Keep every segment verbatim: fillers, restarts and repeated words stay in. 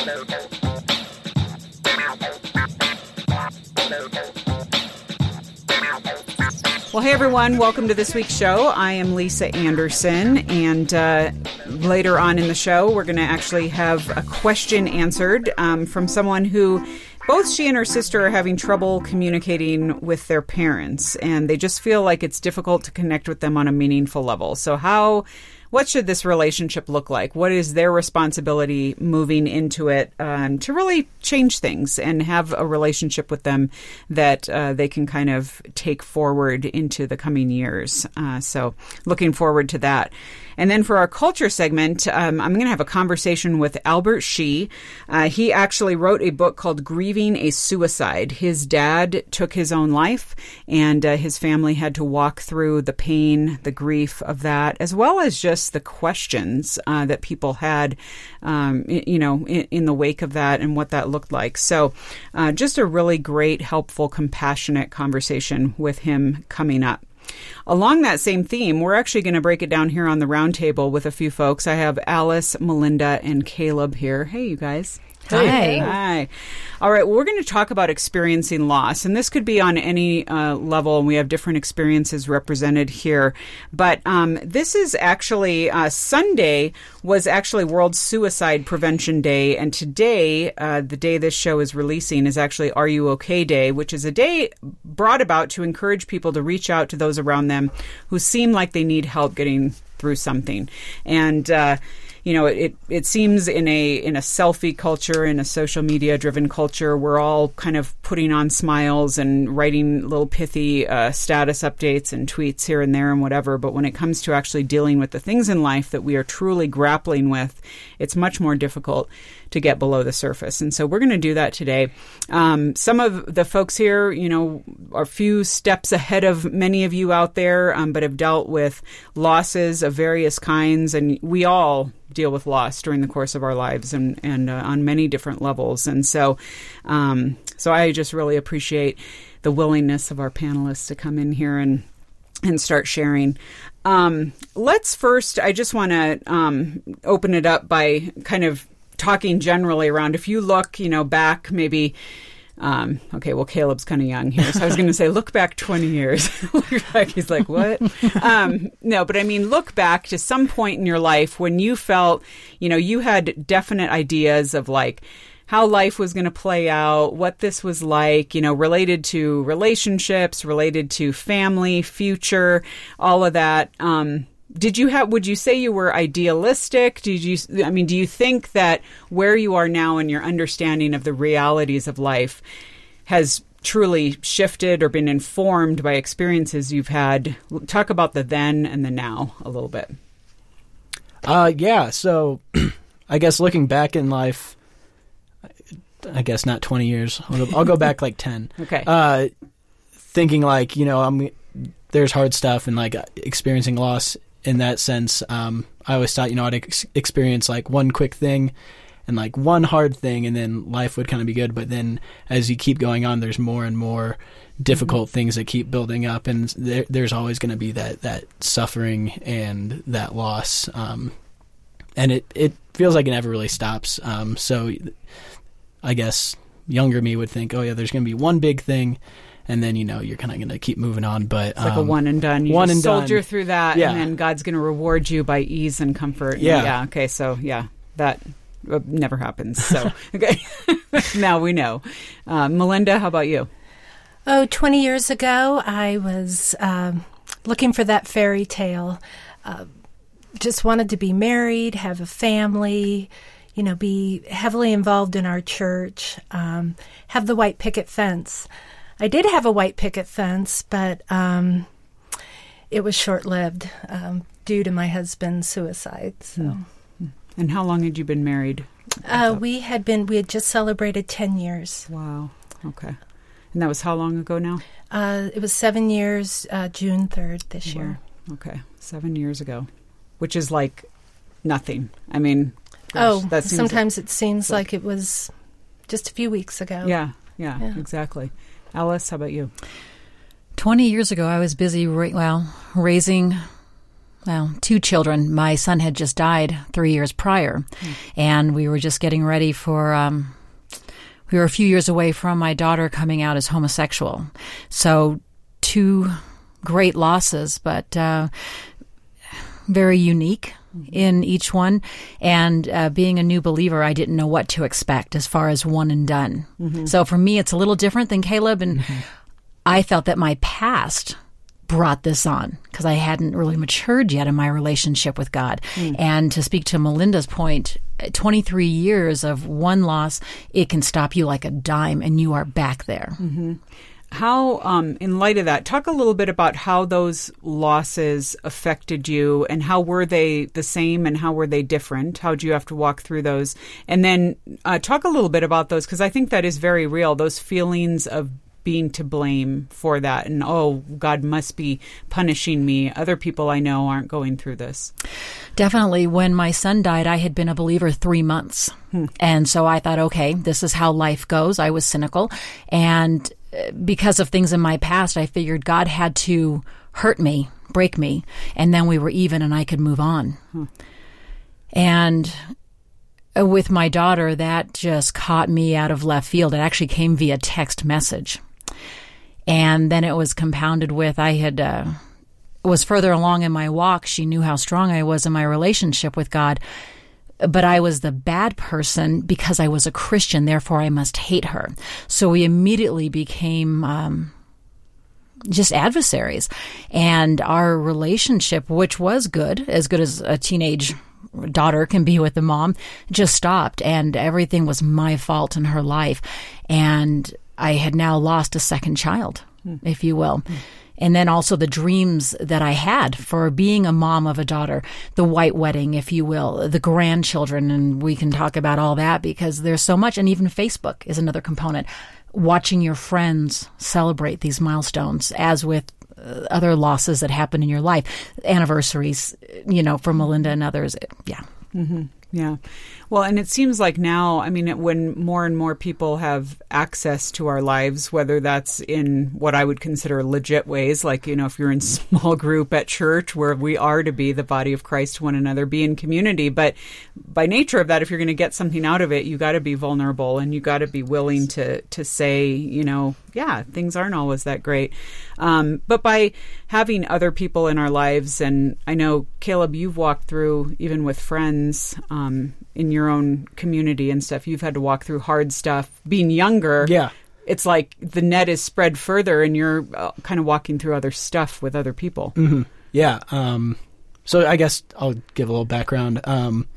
Well, hey, everyone. Welcome to this week's show. I am Lisa Anderson, and uh, later on in the show, we're going to actually have a question answered um, from someone who both she and her sister are having trouble communicating with their parents, and they just feel like it's difficult to connect with them on a meaningful level. So how... What should this relationship look like? What is their responsibility moving into it um, to really change things and have a relationship with them that uh, they can kind of take forward into the coming years? Uh, so looking forward to that. And then for our culture segment, um, I'm going to have a conversation with Albert Shih. Uh, he actually wrote a book called Grieving a Suicide. His dad took his own life, and uh, his family had to walk through the pain, the grief of that, as well as just the questions uh, that people had, um, you know, in, in the wake of that and what that looked like. So uh, just a really great, helpful, compassionate conversation with him coming up. Along that same theme, we're actually going to break it down here on the roundtable with a few folks. I have Alice, Melinda, and Caleb here. Hey, you guys. Hi. Hi. All right. Well, we're going to talk about experiencing loss, and this could be on any uh, level, and we have different experiences represented here. But um, this is actually, uh, Sunday was actually World Suicide Prevention Day, and today, uh, the day this show is releasing, is actually Are You OK Day, which is a day brought about to encourage people to reach out to those around them who seem like they need help getting through something. And, uh, You know, it it seems in a in a selfie culture, in a social media driven culture, we're all kind of putting on smiles and writing little pithy uh, status updates and tweets here and there and whatever. But when it comes to actually dealing with the things in life that we are truly grappling with, it's much more difficult to get below the surface. And so we're going to do that today. Um, some of the folks here, you know, are a few steps ahead of many of you out there, um, but have dealt with losses of various kinds. And we all deal with loss during the course of our lives and, and uh, on many different levels. And so, um, so I just really appreciate the willingness of our panelists to come in here and and start sharing. Um, let's first, I just want to um, open it up by kind of talking generally around. If you look, you know, back maybe, um, okay, well, Caleb's kind of young here, so I was going to say, look back twenty years. Look back, he's like, what? um, no, but I mean, look back to some point in your life when you felt, you know, you had definite ideas of like how life was going to play out, what this was like, you know, related to relationships, related to family, future, all of that. Um, Did you have, would you say you were idealistic? Did you, I mean, do you think that where you are now in your understanding of the realities of life has truly shifted or been informed by experiences you've had? Talk about the then and the now a little bit. Uh, yeah. So I guess looking back in life, I guess not twenty years. I'll go, I'll go back like ten. Okay. Uh, thinking like, you know, I'm, there's hard stuff and like experiencing loss. In that sense, um, I always thought, you know, I'd ex- experience like one quick thing and like one hard thing, and then life would kind of be good. But then as you keep going on, there's more and more difficult mm-hmm. things that keep building up, and there, there's always going to be that, that suffering and that loss. Um, and it, it feels like it never really stops. Um, so I guess younger me would think, oh yeah, there's going to be one big thing. And then, you know, you're kind of going to keep moving on. But it's like um, a one and done. You one just and soldier done. through that, yeah. and then God's going to reward you by ease and comfort. Yeah. Yeah. Okay. So, yeah, that uh, never happens. So, okay. Now we know. Uh, Melinda, how about you? Oh, twenty years ago, I was um, looking for that fairy tale. Uh, just wanted to be married, have a family, you know, be heavily involved in our church, um, have the white picket fence. I did have a white picket fence, but um, it was short-lived um, due to my husband's suicide. So, mm. And how long had you been married? Uh, we had been. We had just celebrated ten years. Wow. Okay. And that was how long ago now? Uh, it was seven years. Uh, June third this wow. year. Okay, seven years ago, which is like nothing. I mean, gosh, oh, that seems sometimes like, it seems like, like it was just a few weeks ago. Yeah. Yeah. Yeah. Exactly. Alice, how about you? twenty years ago, I was busy, ra- well, raising well, two children. My son had just died three years prior, mm. and we were just getting ready for, um, we were a few years away from my daughter coming out as homosexual. So two great losses, but uh, very unique mm-hmm. in each one. And uh, being a new believer, I didn't know what to expect as far as one and done. Mm-hmm. So for me, it's a little different than Caleb, and mm-hmm. I felt that my past brought this on because I hadn't really matured yet in my relationship with God. Mm. And to speak to Melinda's point, twenty-three years of one loss, it can stop you like a dime and you are back there. Mm-hmm. How, um, in light of that, talk a little bit about how those losses affected you and how were they the same and how were they different? How did you have to walk through those? And then uh, talk a little bit about those because I think that is very real, those feelings of being to blame for that and, oh, God must be punishing me. Other people I know aren't going through this. Definitely. When my son died, I had been a believer three months. Hmm. And so I thought, okay, this is how life goes. I was cynical. And because of things in my past, I figured God had to hurt me, break me, and then we were even and I could move on. Hmm. And with my daughter, that just caught me out of left field. It actually came via text message. And then it was compounded with I had uh, was further along in my walk. She knew how strong I was in my relationship with God. But I was the bad person because I was a Christian. Therefore, I must hate her. So we immediately became um, just adversaries. And our relationship, which was good, as good as a teenage daughter can be with the mom, just stopped. And everything was my fault in her life. And I had now lost a second child, mm. if you will. Mm. And then also the dreams that I had for being a mom of a daughter, the white wedding, if you will, the grandchildren. And we can talk about all that because there's so much. And even Facebook is another component. Watching your friends celebrate these milestones, as with uh, other losses that happen in your life, anniversaries, you know, for Melinda and others. Yeah. Mm-hmm. Yeah. Well, and it seems like now, I mean, when more and more people have access to our lives, whether that's in what I would consider legit ways, like, you know, if you're in small group at church where we are to be the body of Christ to one another, be in community. But by nature of that, if you're going to get something out of it, you got to be vulnerable and you got to be willing to, to say, you know, yeah, things aren't always that great. Um, but by having other people in our lives, and I know, Caleb, you've walked through, even with friends, um, in your own community and stuff, you've had to walk through hard stuff. Being younger, yeah, it's like the net is spread further and you're uh, kind of walking through other stuff with other people. Mm-hmm. Yeah. Um, so I guess I'll give a little background. Um,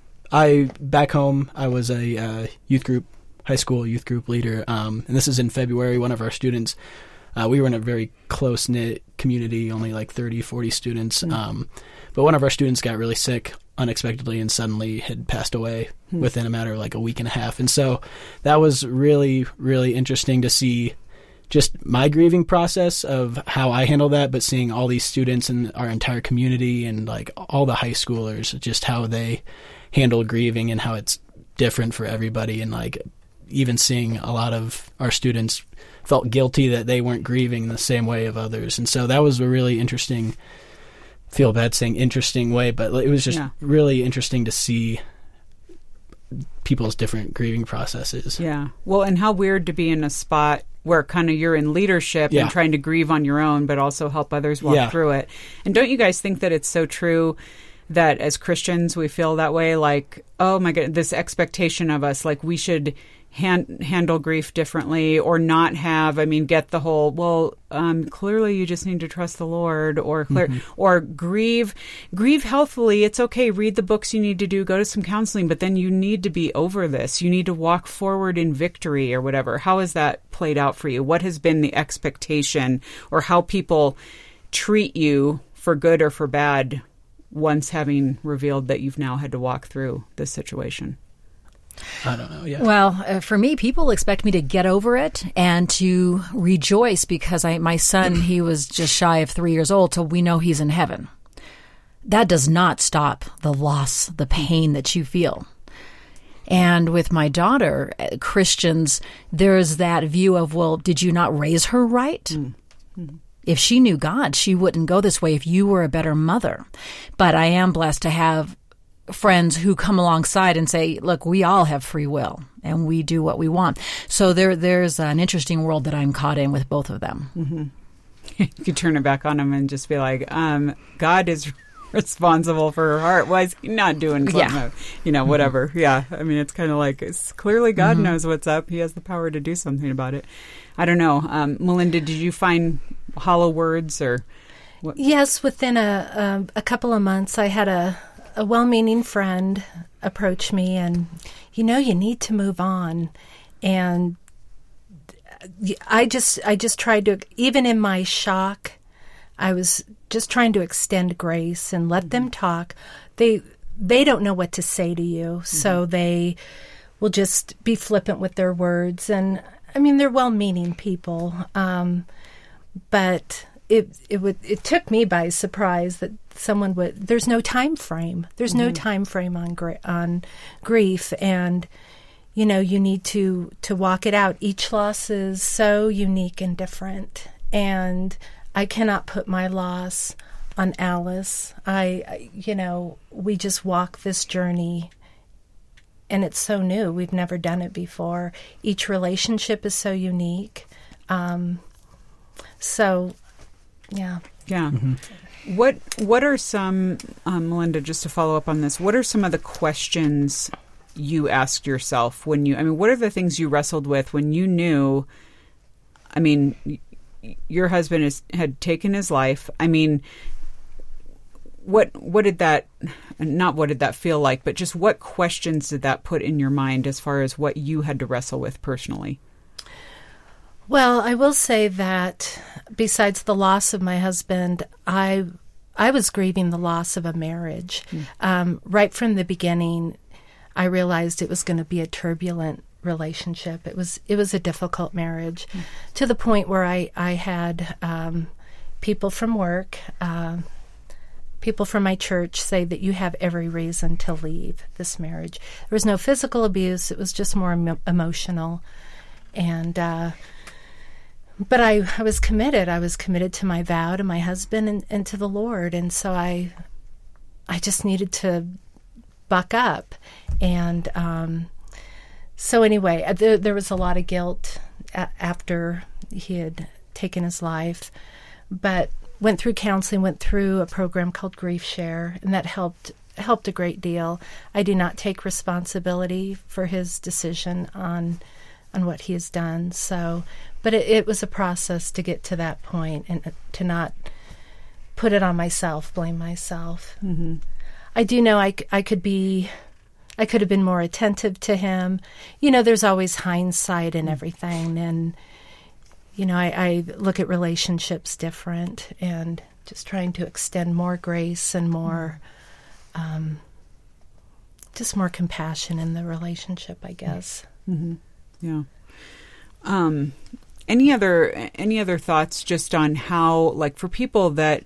I, back home, I was a uh, youth group, high school youth group leader. Um, and this is in February. One of our students, uh, we were in a very close-knit community, only like thirty, forty students. Mm-hmm. Um, but one of our students got really sick unexpectedly and suddenly had passed away hmm. within a matter of like a week and a half. And so that was really, really interesting to see just my grieving process of how I handle that, but seeing all these students in our entire community and like all the high schoolers, just how they handle grieving and how it's different for everybody. And like even seeing a lot of our students felt guilty that they weren't grieving the same way of others. And so that was a really interesting feel bad saying interesting way, but it was just yeah. really interesting to see people's different grieving processes. Yeah. Well, and how weird to be in a spot where kind of you're in leadership yeah. and trying to grieve on your own, but also help others walk yeah. through it. And don't you guys think that it's so true that as Christians we feel that way? Like, oh my God, this expectation of us, like we should hand, handle grief differently or not have, I mean, get the whole, well, um, clearly you just need to trust the Lord or clear, mm-hmm. or grieve, grieve healthfully. It's okay. Read the books you need to do, go to some counseling, but then you need to be over this. You need to walk forward in victory or whatever. How has that played out for you? What has been the expectation or how people treat you for good or for bad once having revealed that you've now had to walk through this situation? I don't know. Yeah. Well, uh, for me, people expect me to get over it and to rejoice because I, my son, he was just shy of three years old, so we know he's in heaven. That does not stop the loss, the pain that you feel. And with my daughter, uh, Christians, there's that view of, well, did you not raise her right? Mm-hmm. If she knew God, she wouldn't go this way if you were a better mother. But I am blessed to have friends who come alongside and say, look, we all have free will and we do what we want. So there, there's an interesting world that I'm caught in with both of them. Mm-hmm. You could turn it back on them and just be like, um, God is responsible for her heart. Why is he not doing something? Yeah. You know, whatever. Mm-hmm. Yeah. I mean, it's kind of like, it's clearly God mm-hmm. knows what's up. He has the power to do something about it. I don't know. Um, Melinda, did you find hollow words or what? Yes, within a, a, a couple of months, I had a, a well-meaning friend approach me and, you know, you need to move on. And I just, I just tried to, even in my shock, I was just trying to extend grace and let mm-hmm. them talk. They, they don't know what to say to you, mm-hmm. so they will just be flippant with their words. And I mean, they're well-meaning people, um, but it it would it took me by surprise that someone would. There's no time frame. There's mm-hmm. no time frame on gra- on grief, and you know you need to to walk it out. Each loss is so unique and different, and I cannot put my loss on Alice. I, I you know we just walk this journey. And it's so new. We've never done it before. Each relationship is so unique. Um, so, yeah. Yeah. Mm-hmm. What What are some, um, Melinda, just to follow up on this, what are some of the questions you asked yourself when you, I mean, what are the things you wrestled with when you knew, I mean, your husband is, had taken his life? I mean, What what did that, not what did that feel like, but just what questions did that put in your mind as far as what you had to wrestle with personally? Well, I will say that besides the loss of my husband, I I was grieving the loss of a marriage. Mm. Um, right from the beginning, I realized it was going to be a turbulent relationship. It was it was a difficult marriage, mm. to the point where I I had um, people from work. Uh, People from my church say that you have every reason to leave this marriage. There was no physical abuse. It was just more emo- emotional. And, uh, but I, I was committed. I was committed to my vow, to my husband, and, and to the Lord. And so I, I just needed to buck up. And um, so anyway, there, there was a lot of guilt a- after he had taken his life. But went through counseling, went through a program called Grief Share, and that helped helped a great deal. I do not take responsibility for his decision on on what he has done. So, but it, it was a process to get to that point and to not put it on myself, blame myself. Mm-hmm. I do know I, I could be, I could have been more attentive to him. You know, there's always hindsight and everything, and you know, I, I look at relationships different and just trying to extend more grace and more, um, just more compassion in the relationship, I guess. Mm-hmm. Yeah. Um, any other any other thoughts just on how, like, for people that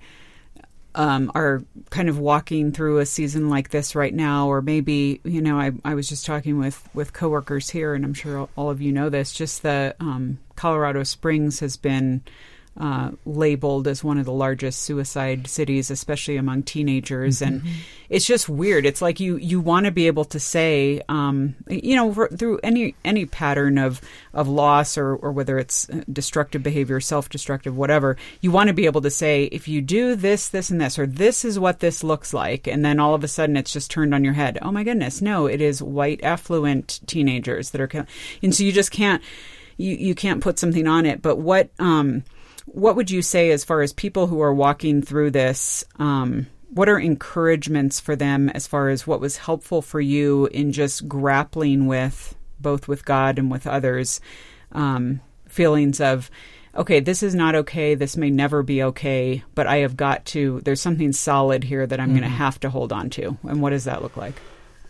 um, are kind of walking through a season like this right now, or maybe, you know, I, I was just talking with, with coworkers here, and I'm sure all of you know this, just the um, Colorado Springs has been uh, labeled as one of the largest suicide cities, especially among teenagers. Mm-hmm. And it's just weird. It's like you, you want to be able to say, um, you know, for, through any any pattern of, of loss or, or whether it's destructive behavior, self-destructive, whatever, you want to be able to say, if you do this, this, and this, or this is what this looks like, and then all of a sudden it's just turned on your head. Oh, my goodness. No, it is white, affluent teenagers that are... And so you just can't... You, you can't put something on it. But what... Um, What would you say as far as people who are walking through this, um, what are encouragements for them as far as what was helpful for you in just grappling with, both with God and with others, um, feelings of, okay, this is not okay, this may never be okay, but I have got to, there's something solid here that I'm mm-hmm. going to have to hold on to. And what does that look like?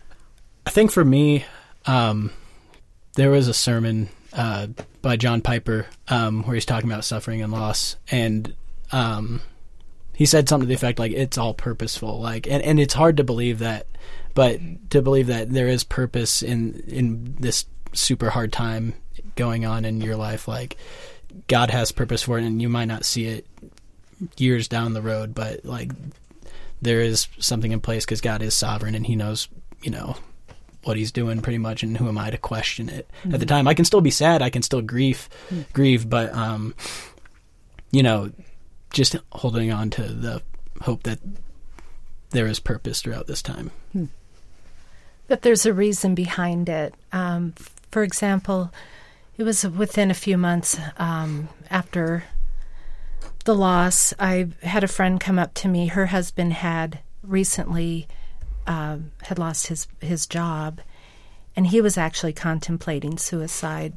I think for me, um, there was a sermon uh, by John Piper um, where he's talking about suffering and loss, and um, he said something to the effect like it's all purposeful, like, and, and it's hard to believe that, but to believe that there is purpose in in this super hard time going on in your life, like God has purpose for it, and you might not see it years down the road, but like there is something in place because God is sovereign and he knows, you know, what he's doing pretty much, and who am I to question it? Mm-hmm. At the time, I can still be sad, I can still grieve, mm-hmm. grieve, but, um, you know, just holding on to the hope that there is purpose throughout this time. Hmm. That there's a reason behind it. Um, for example, it was within a few months um, after the loss, I had a friend come up to me. Her husband had recently uh, had lost his, his job, and he was actually contemplating suicide.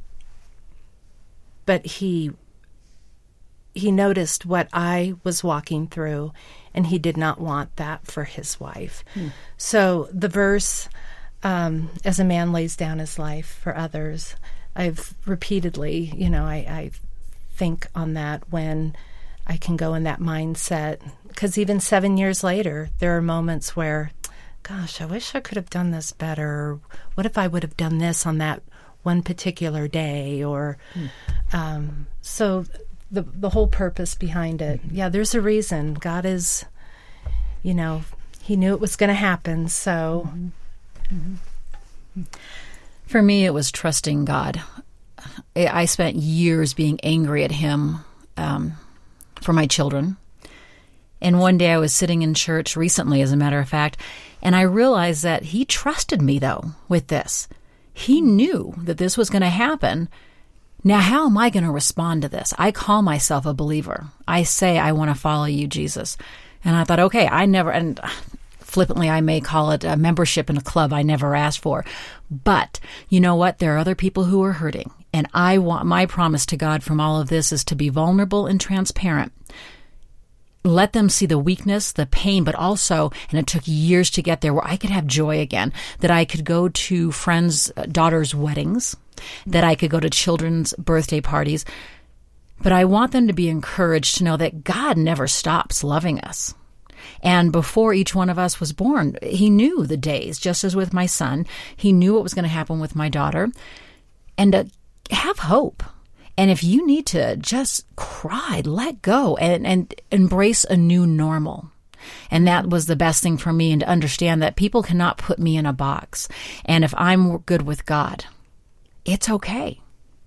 But he he noticed what I was walking through, and he did not want that for his wife. Hmm. So the verse, um, as a man lays down his life for others, I've repeatedly, you know, I, I think on that when I can go in that mindset. Because even seven years later, there are moments where, gosh, I wish I could have done this better. Or what if I would have done this on that one particular day? Or hmm. um, so the the whole purpose behind it. Yeah, there's a reason. God is, you know, he knew it was going to happen. So mm-hmm. Mm-hmm. For me, it was trusting God. I spent years being angry at him um, for my children. And one day I was sitting in church recently, as a matter of fact, and I realized that he trusted me, though, with this. He knew that this was going to happen. Now, how am I going to respond to this? I call myself a believer. I say I want to follow you, Jesus. And I thought, okay, I never, and flippantly I may call it a membership in a club I never asked for. But you know what? There are other people who are hurting. And I want, my promise to God from all of this is to be vulnerable and transparent. Let them see the weakness, the pain, but also, and it took years to get there, where I could have joy again, that I could go to friends' daughters' weddings, that I could go to children's birthday parties. But I want them to be encouraged to know that God never stops loving us. And before each one of us was born, he knew the days, just as with my son. He knew what was going to happen with my daughter. And to have hope. And if you need to just cry, let go, and, and embrace a new normal. And that was the best thing for me, and to understand that people cannot put me in a box. And if I'm good with God, it's okay.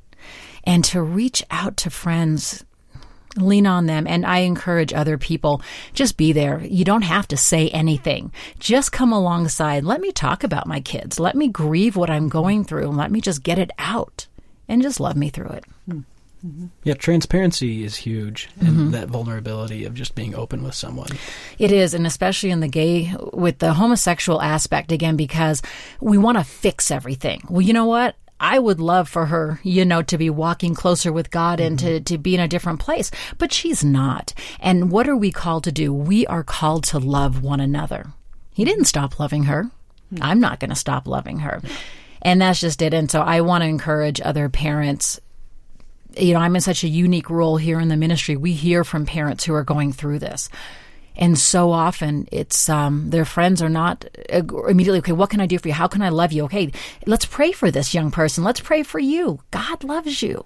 And to reach out to friends, lean on them. And I encourage other people, just be there. You don't have to say anything. Just come alongside. Let me talk about my kids. Let me grieve what I'm going through, and let me just get it out. And just love me through it. Mm-hmm. Yeah, transparency is huge, and mm-hmm. that vulnerability of just being open with someone. It is, and especially in the gay, with the homosexual aspect, again, because we want to fix everything. Well, you know what? I would love for her, you know, to be walking closer with God and mm-hmm. to, to be in a different place, but she's not. And what are we called to do? We are called to love one another. He didn't stop loving her. Mm-hmm. I'm not going to stop loving her. And that's just it. And so I want to encourage other parents. You know, I'm in such a unique role here in the ministry. We hear from parents who are going through this. And so often it's um, their friends are not immediately, okay, what can I do for you? How can I love you? Okay, let's pray for this young person. Let's pray for you. God loves you.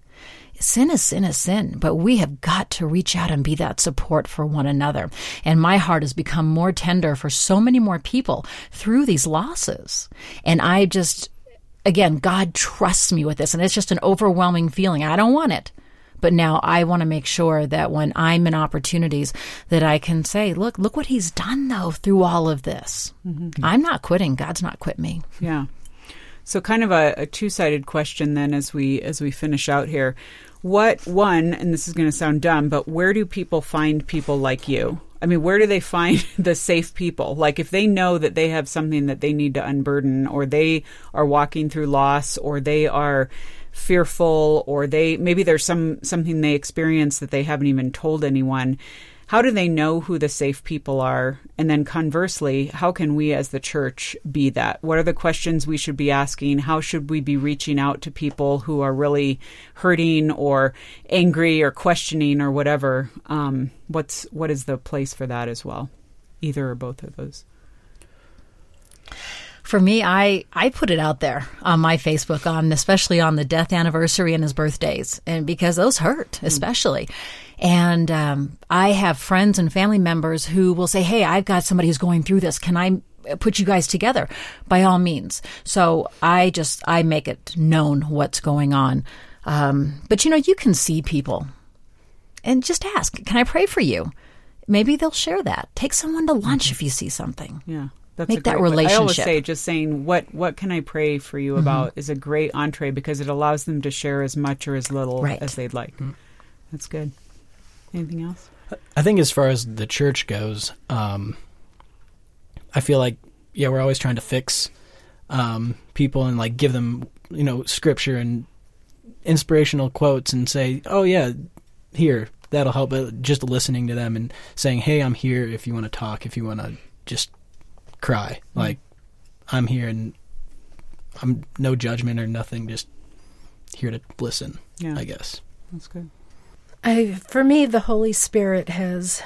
Sin is sin is sin, but we have got to reach out and be that support for one another. And my heart has become more tender for so many more people through these losses. And I just, again, God trusts me with this, and it's just an overwhelming feeling. I don't want it. But now I want to make sure that when I'm in opportunities that I can say, look, look what he's done, though, through all of this. Mm-hmm. I'm not quitting. God's not quit me. Yeah. So kind of a, a two-sided question then as we as we finish out here. What, one, and this is going to sound dumb, but where do people find people like you? I mean, where do they find the safe people? Like if they know that they have something that they need to unburden, or they are walking through loss, or they are fearful, or they maybe there's some something they experience that they haven't even told anyone. How do they know who the safe people are? And then conversely, how can we as the church be that? What are the questions we should be asking? How should we be reaching out to people who are really hurting or angry or questioning or whatever? Um, what's what is the place for that as well? Either or both of those. For me, I, I put it out there on my Facebook, on especially on the death anniversary and his birthdays, and because those hurt, especially. And um, I have friends and family members who will say, hey, I've got somebody who's going through this. Can I put you guys together? By all means. So I just, I make it known what's going on. Um, but, you know, you can see people and just ask, can I pray for you? Maybe they'll share that. Take someone to lunch mm-hmm. if you see something. Yeah. That's Make a great, that relationship. I always say just saying, what, what can I pray for you about mm-hmm. is a great entree because it allows them to share as much or as little right. as they'd like. Mm-hmm. That's good. Anything else? I think as far as the church goes, um, I feel like, yeah, we're always trying to fix um, people and like give them, you know, scripture and inspirational quotes and say, oh, yeah, here, that'll help. But just listening to them and saying, hey, I'm here if you want to talk, if you want to just cry. Mm-hmm. Like, I'm here and I'm no judgment or nothing, just here to listen, yeah. I guess. That's good. I, for me, the Holy Spirit has,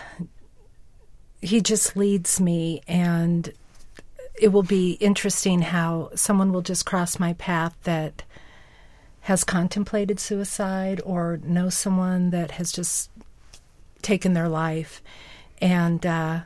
he just leads me, and it will be interesting how someone will just cross my path that has contemplated suicide or knows someone that has just taken their life. And, uh,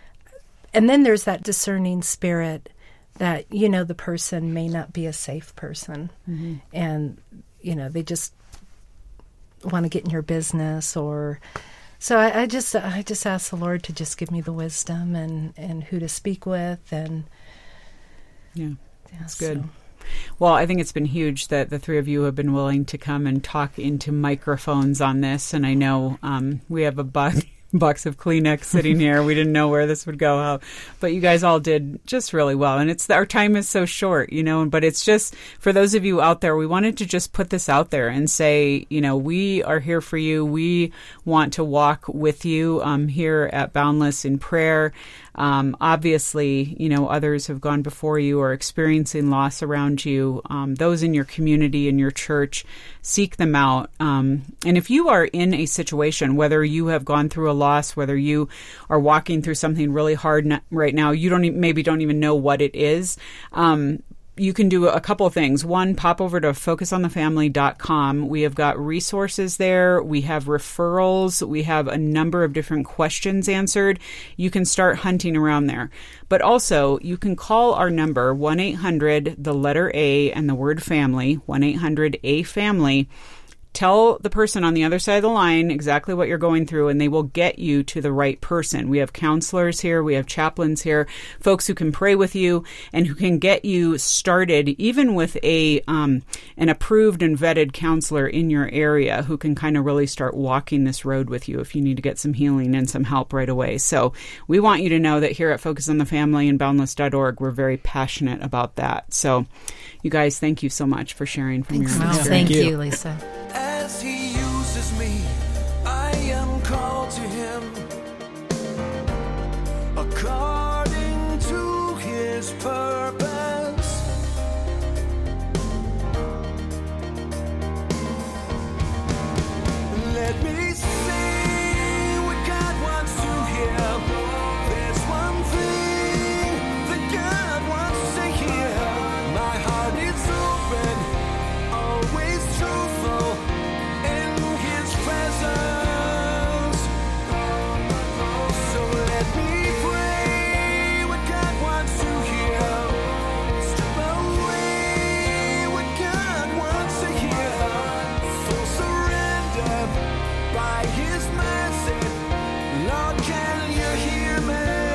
and then there's that discerning spirit that, you know, the person may not be a safe person. Mm-hmm. And, you know, they just want to get in your business, or so I, I just I just ask the Lord to just give me the wisdom and, and who to speak with, and yeah, yeah that's so. good. Well, I think it's been huge that the three of you have been willing to come and talk into microphones on this, and I know um, we have a box box of Kleenex sitting here. We didn't know where this would go out, but you guys all did just really well. And it's our time is so short, you know, but it's just for those of you out there, we wanted to just put this out there and say, you know, we are here for you. We want to walk with you um, here at Boundless in prayer. Um, obviously, you know, others have gone before you or experiencing loss around you. Um, those in your community, in your church, seek them out. Um, and if you are in a situation, whether you have gone through a loss, whether you are walking through something really hard n- right now, you don't e- maybe don't even know what it is. Um, You can do a couple of things. One, pop over to focus on the family dot com. We have got resources there. We have referrals. We have a number of different questions answered. You can start hunting around there. But also, you can call our number, one eight hundred, the letter A, and the word family, one eight hundred A family. Tell the person on the other side of the line exactly what you're going through, and they will get you to the right person. We have counselors here. We have chaplains here, folks who can pray with you and who can get you started, even with a um, an approved and vetted counselor in your area who can kind of really start walking this road with you if you need to get some healing and some help right away. So we want you to know that here at Focus on the Family and boundless dot org, we're very passionate about that. So you guys, thank you so much for sharing from Thanks. your own Well, experience. thank you. you, Lisa. As he uses me, I am called to him according to his purpose. Let me say what God wants to hear. There's one thing that God wants to hear. My heart is open, always truthful in his presence. So let me pray what God wants to hear. Strip away what God wants to hear. Full surrender by his mercy. Lord, can you hear me?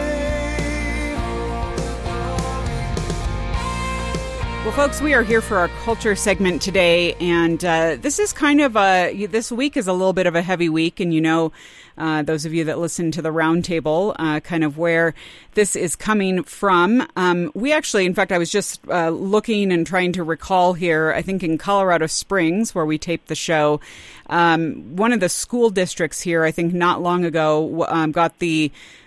Well, folks, we are here for our culture segment today, and uh, this is kind of a, this week is a little bit of a heavy week, and you know, uh, those of you that listen to the roundtable, uh, kind of where this is coming from. Um, we actually, in fact, I was just uh, looking and trying to recall here, I think in Colorado Springs, where we taped the show, um, one of the school districts here, I think not long ago, um, got the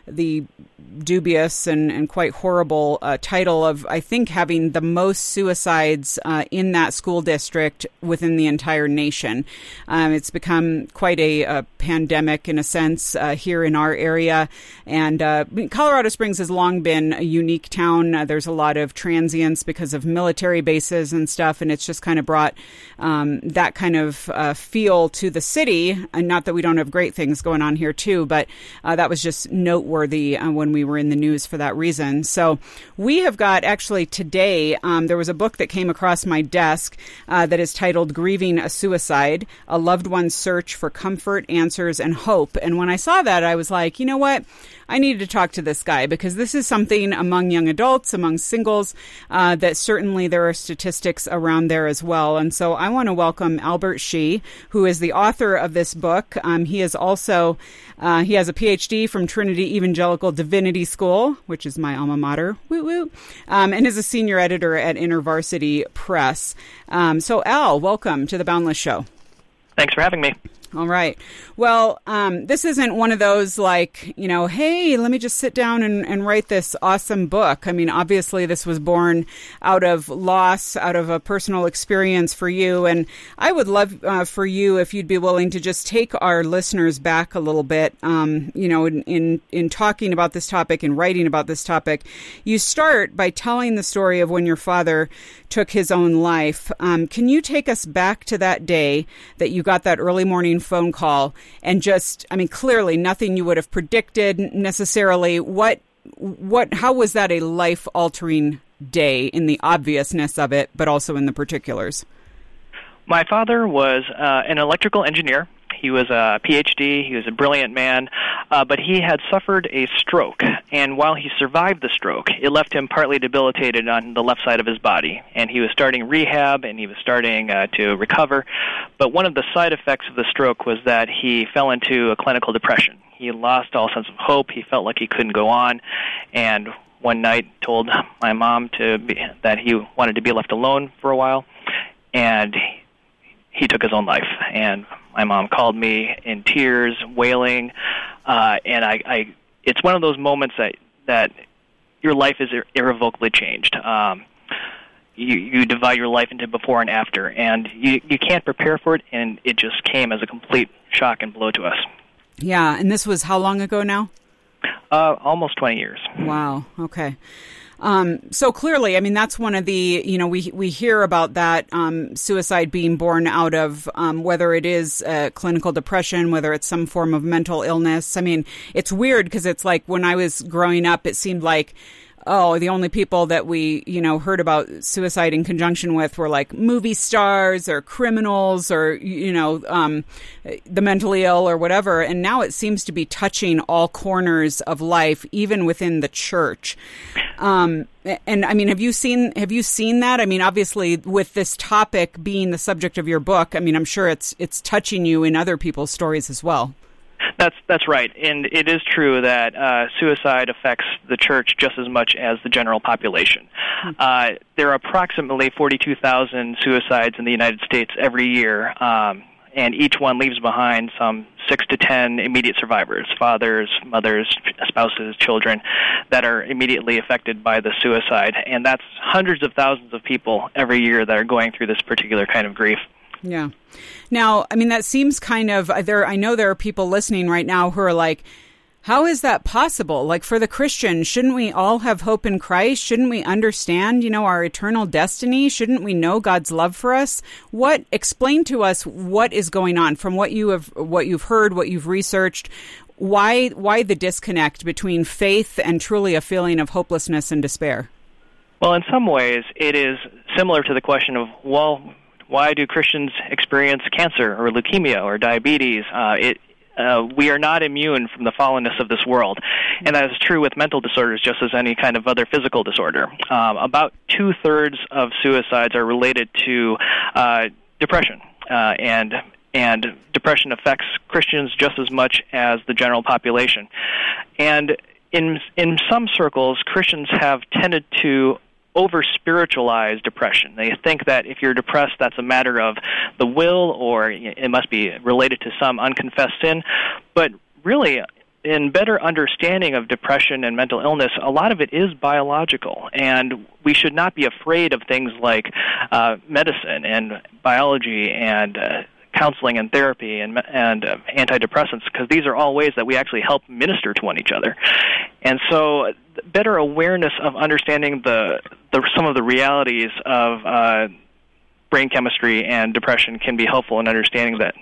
the dubious and, and quite horrible uh, title of, I think, having the most suicides uh, in that school district within the entire nation. Um, it's become quite a, a pandemic in a sense uh, here in our area. And uh, Colorado Springs has long been a unique town. Uh, there's a lot of transients because of military bases and stuff, and it's just kind of brought um, that kind of uh, feel to the city. And not that we don't have great things going on here too, but uh, that was just noteworthy uh, when we were in the news for that reason. So we have got actually today, um, there was a book that came across my desk uh, that is titled Grieving a Suicide, A Loved One's Search for Comfort, Answers, and Hope. And when I saw that, I was like, you know what? I needed to talk to this guy because this is something among young adults, among singles, uh, that certainly there are statistics around there as well. And so I want to welcome Albert Shih, who is the author of this book. Um, he is also, uh, he has a P H D from Trinity Evangelical Divinity School, which is my alma mater, woo woo, um, and is a senior editor at InterVarsity Press. Um, so Al, welcome to the Boundless Show. Thanks for having me. All right. Well, um, this isn't one of those like, you know, hey, let me just sit down and, and write this awesome book. I mean, obviously this was born out of loss, out of a personal experience for you. And I would love uh, for you, if you'd be willing to just take our listeners back a little bit, um, you know, in, in, in talking about this topic and writing about this topic. You start by telling the story of when your father took his own life. Um, can you take us back to that day that you got that early morning phone call and just, I mean, clearly nothing you would have predicted necessarily. What, what, how was that a life altering day in the obviousness of it, but also in the particulars? My father was uh, an electrical engineer. He was a P H D. He was a brilliant man, uh, but he had suffered a stroke. And while he survived the stroke, it left him partly debilitated on the left side of his body. And he was starting rehab, and he was starting uh, to recover. But one of the side effects of the stroke was that he fell into a clinical depression. He lost all sense of hope. He felt like he couldn't go on. And one night told my mom to be, that he wanted to be left alone for a while. And he took his own life. And my mom called me in tears, wailing, uh, and I, I, it's one of those moments that, that your life is ir- irrevocably changed. Um, you, you divide your life into before and after, and you, you can't prepare for it, and it just came as a complete shock and blow to us. Yeah, and this was how long ago now? Uh, almost twenty years. Wow, okay. Um, so clearly, I mean, that's one of the, you know, we we hear about that um, suicide being born out of um, whether it is uh, clinical depression, whether it's some form of mental illness. I mean, it's weird because it's like when I was growing up, it seemed like, oh, the only people that we, you know, heard about suicide in conjunction with were like movie stars or criminals or, you know, um, the mentally ill or whatever. And now it seems to be touching all corners of life, even within the church. Um, and I mean, have you seen, have you seen that? I mean, obviously with this topic being the subject of your book, I mean, I'm sure it's, it's touching you in other people's stories as well. That's that's right, and it is true that uh, suicide affects the church just as much as the general population. Uh, there are approximately forty-two thousand suicides in the United States every year, um, and each one leaves behind some six to ten immediate survivors, fathers, mothers, spouses, children, that are immediately affected by the suicide, and that's hundreds of thousands of people every year that are going through this particular kind of grief. Yeah. Now, I mean, that seems kind of there. I know there are people listening right now who are like, how is that possible? Like for the Christian, shouldn't we all have hope in Christ? Shouldn't we understand, you know, our eternal destiny? Shouldn't we know God's love for us? What, explain to us what is going on from what you have, what you've heard, what you've researched. Why, why the disconnect between faith and truly a feeling of hopelessness and despair? Well, in some ways, it is similar to the question of, well, why do Christians experience cancer or leukemia or diabetes? Uh, it, uh, we are not immune from the fallenness of this world, and that is true with mental disorders just as any kind of other physical disorder. Um, about two-thirds of suicides are related to uh, depression, uh, and and depression affects Christians just as much as the general population. And in in some circles, Christians have tended to over-spiritualize depression. They think that if you're depressed, that's a matter of the will or it must be related to some unconfessed sin. But really, in better understanding of depression and mental illness, a lot of it is biological, and we should not be afraid of things like uh, medicine and biology and uh, counseling and therapy and and uh, antidepressants, because these are all ways that we actually help minister to one each other. And so better awareness of understanding the, the some of the realities of uh, brain chemistry and depression can be helpful in understanding that.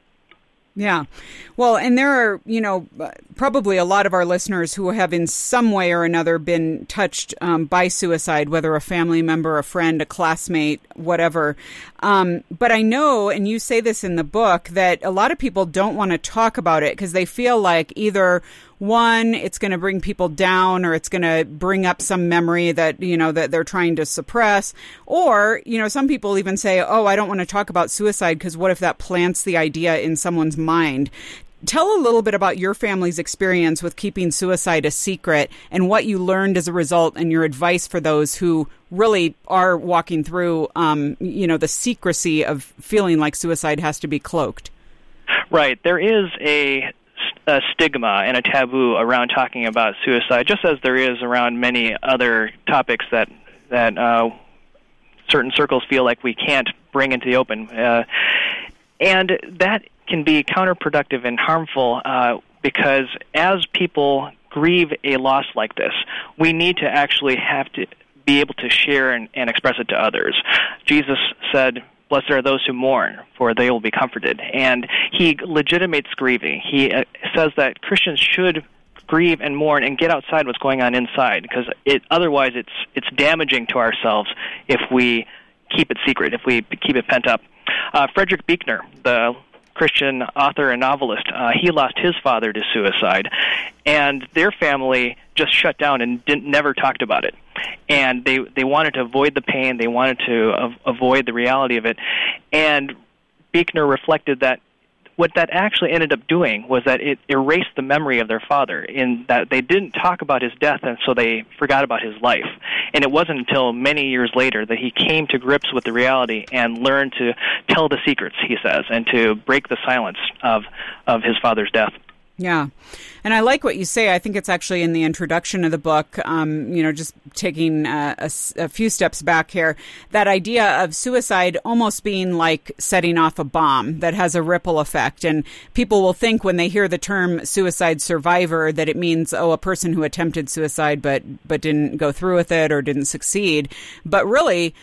Yeah. Well, and there are, you know, probably a lot of our listeners who have in some way or another been touched um, by suicide, whether a family member, a friend, a classmate, whatever. Um, but I know, and you say this in the book, that a lot of people don't want to talk about it because they feel like either one, it's going to bring people down, or it's going to bring up some memory that, you know, that they're trying to suppress. Or, you know, some people even say, oh, I don't want to talk about suicide because what if that plants the idea in someone's mind? Tell a little bit about your family's experience with keeping suicide a secret and what you learned as a result, and your advice for those who really are walking through, um, you know, the secrecy of feeling like suicide has to be cloaked. Right. There is a a stigma and a taboo around talking about suicide, just as there is around many other topics that that uh, certain circles feel like we can't bring into the open. Uh, and that can be counterproductive and harmful uh, because as people grieve a loss like this, we need to actually have to be able to share and, and express it to others. Jesus said, "Blessed are those who mourn, for they will be comforted." And he legitimates grieving. He uh, says that Christians should grieve and mourn and get outside what's going on inside, because it, otherwise it's it's damaging to ourselves if we keep it secret, if we keep it pent up. Uh, Frederick Buechner, the Christian author and novelist, uh, he lost his father to suicide, and their family just shut down and didn't, never talked about it. And they they wanted to avoid the pain, they wanted to av- avoid the reality of it. And Buechner reflected that what that actually ended up doing was that it erased the memory of their father, in that they didn't talk about his death, and so they forgot about his life. And it wasn't until many years later that he came to grips with the reality and learned to tell the secrets, he says, and to break the silence of of his father's death. Yeah. And I like what you say. I think it's actually in the introduction of the book, um, you know, just taking uh, a, a few steps back here, that idea of suicide almost being like setting off a bomb that has a ripple effect. And people will think when they hear the term suicide survivor that it means, oh, a person who attempted suicide but but didn't go through with it or didn't succeed. But really,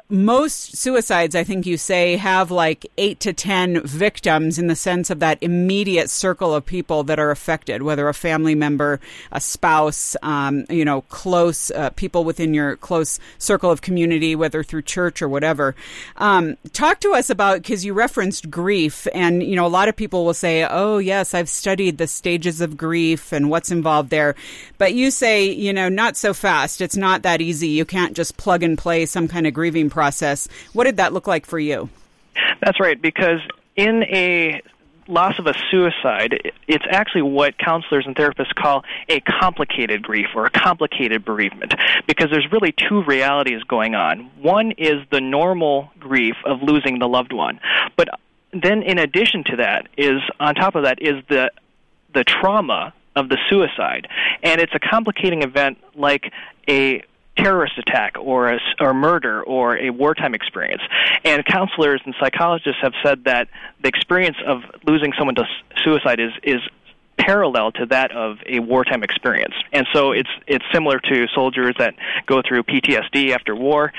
most suicides, I think you say, have like eight to ten victims in the sense of that immediate circle of people that are affected, whether a family member, a spouse, um, you know, close uh, people within your close circle of community, whether through church or whatever. Um, talk to us about, because you referenced grief, and, you know, a lot of people will say, oh, yes, I've studied the stages of grief and what's involved there. But you say, you know, not so fast. It's not that easy. You can't just plug and play some kind of grieving process. Process. What did that look like for you? That's right, because in a loss of a suicide, it's actually what counselors and therapists call a complicated grief or a complicated bereavement, because there's really two realities going on. One is the normal grief of losing the loved one, but then in addition to that is, on top of that, is the the trauma of the suicide, and it's a complicating event like a terrorist attack or a or murder or a wartime experience. And counselors and psychologists have said that the experience of losing someone to suicide is is parallel to that of a wartime experience. And so it's it's similar to soldiers that go through P T S D after war.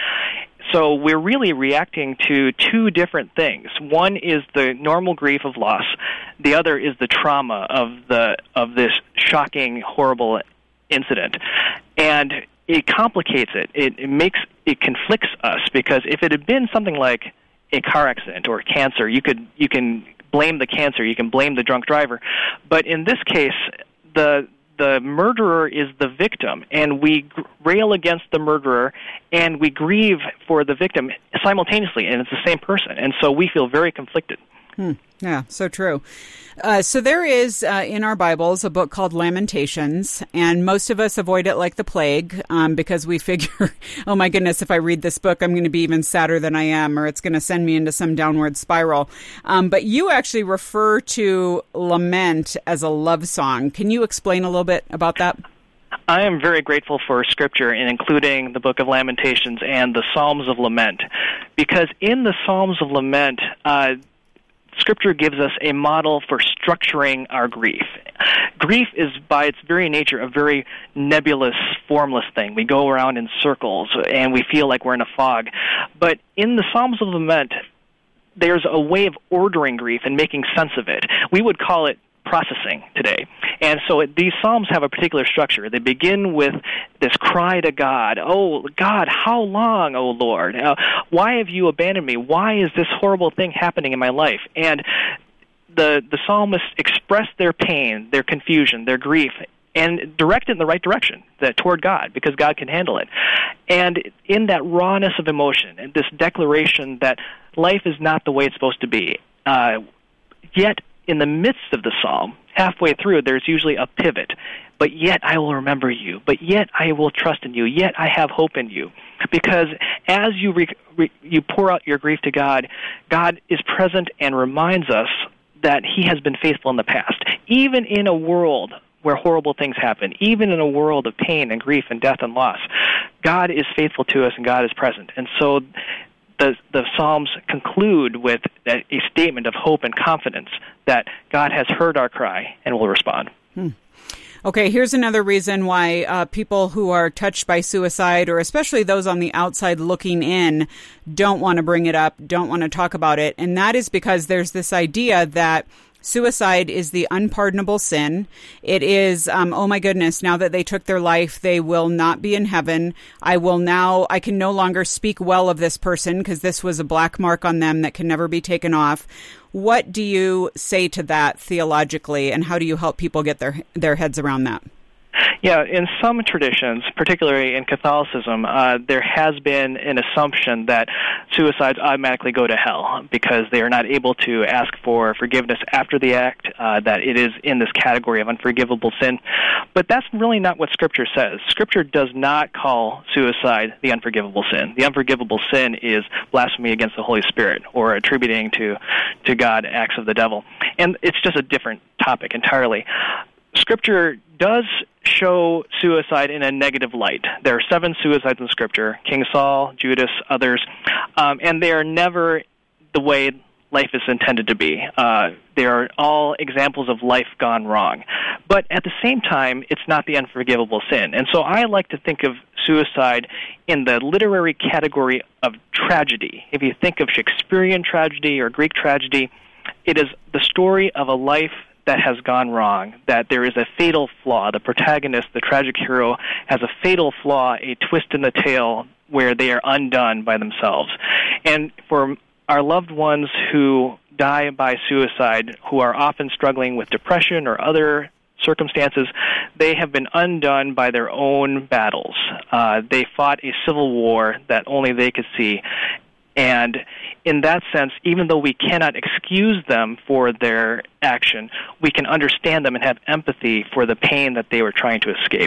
So we're really reacting to two different things. One is the normal grief of loss. The other is the trauma of the of this shocking, horrible incident. And it complicates it. It, it makes it conflicts us, because if it had been something like a car accident or cancer, you could you can blame the cancer, you can blame the drunk driver. But in this case, the the murderer is the victim, and we rail against the murderer and we grieve for the victim simultaneously, and it's the same person. And so we feel very conflicted. Hmm. Yeah, so true. Uh, so there is uh, in our Bibles a book called Lamentations, and most of us avoid it like the plague um, because we figure, oh my goodness, if I read this book, I'm going to be even sadder than I am, or it's going to send me into some downward spiral. Um, but you actually refer to lament as a love song. Can you explain a little bit about that? I am very grateful for Scripture in including the book of Lamentations and the Psalms of Lament, because in the Psalms of Lament, uh, Scripture gives us a model for structuring our grief. Grief is, by its very nature, a very nebulous, formless thing. We go around in circles, and we feel like we're in a fog. But in the Psalms of Lament, there's a way of ordering grief and making sense of it. We would call it processing today. And so it, these psalms have a particular structure. They begin with this cry to God, "Oh, God, how long, oh Lord? Uh, why have you abandoned me? Why is this horrible thing happening in my life?" And the, the psalmists express their pain, their confusion, their grief, and direct it in the right direction, that toward God, because God can handle it. And in that rawness of emotion, and this declaration that life is not the way it's supposed to be, uh, yet in the midst of the psalm, halfway through, there's usually a pivot. But yet I will remember you. But yet I will trust in you. Yet I have hope in you. Because as you re- re- you pour out your grief to God, God is present and reminds us that he has been faithful in the past. Even in a world where horrible things happen, even in a world of pain and grief and death and loss, God is faithful to us and God is present. And so The, the Psalms conclude with a, a statement of hope and confidence that God has heard our cry and will respond. Hmm. Okay, here's another reason why uh, people who are touched by suicide, or especially those on the outside looking in, don't want to bring it up, don't want to talk about it. And that is because there's this idea that suicide is the unpardonable sin. It is, um, oh my goodness, now that they took their life, they will not be in heaven. I will now, I can no longer speak well of this person because this was a black mark on them that can never be taken off. What do you say to that theologically, and how do you help people get their their heads around that? Yeah, in some traditions, particularly in Catholicism, uh, there has been an assumption that suicides automatically go to hell because they are not able to ask for forgiveness after the act, uh, that it is in this category of unforgivable sin. But that's really not what Scripture says. Scripture does not call suicide the unforgivable sin. The unforgivable sin is blasphemy against the Holy Spirit or attributing to, to God acts of the devil. And it's just a different topic entirely. Scripture does show suicide in a negative light. There are seven suicides in Scripture, King Saul, Judas, others, um, and they are never the way life is intended to be. Uh, they are all examples of life gone wrong. But at the same time, it's not the unforgivable sin. And so I like to think of suicide in the literary category of tragedy. If you think of Shakespearean tragedy or Greek tragedy, it is the story of a life that has gone wrong, that there is a fatal flaw. The protagonist, the tragic hero, has a fatal flaw, a twist in the tale where they are undone by themselves. And for our loved ones who die by suicide, who are often struggling with depression or other circumstances, they have been undone by their own battles. Uh, they fought a civil war that only they could see. And in that sense, even though we cannot excuse them for their action, we can understand them and have empathy for the pain that they were trying to escape.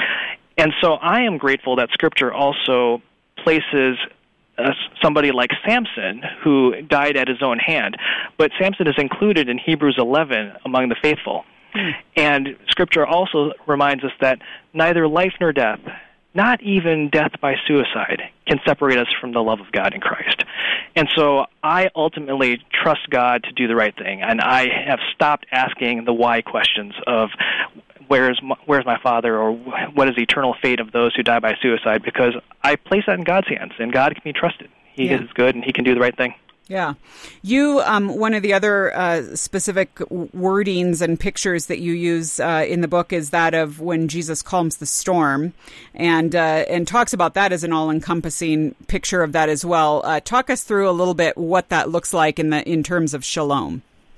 And so I am grateful that Scripture also places uh, somebody like Samson, who died at his own hand. But Samson is included in Hebrews eleven among the faithful. Mm. And Scripture also reminds us that neither life nor death, not even death by suicide, can separate us from the love of God in Christ. And so I ultimately trust God to do the right thing, and I have stopped asking the why questions of where's my, where's my father, or what is the eternal fate of those who die by suicide, because I place that in God's hands, and God can be trusted. He yeah. is good, and he can do the right thing. Yeah. You, um, one of the other uh, specific wordings and pictures that you use uh, in the book is that of when Jesus calms the storm, and uh, and talks about that as an all-encompassing picture of that as well. Uh, talk us through a little bit what that looks like in the in terms of shalom.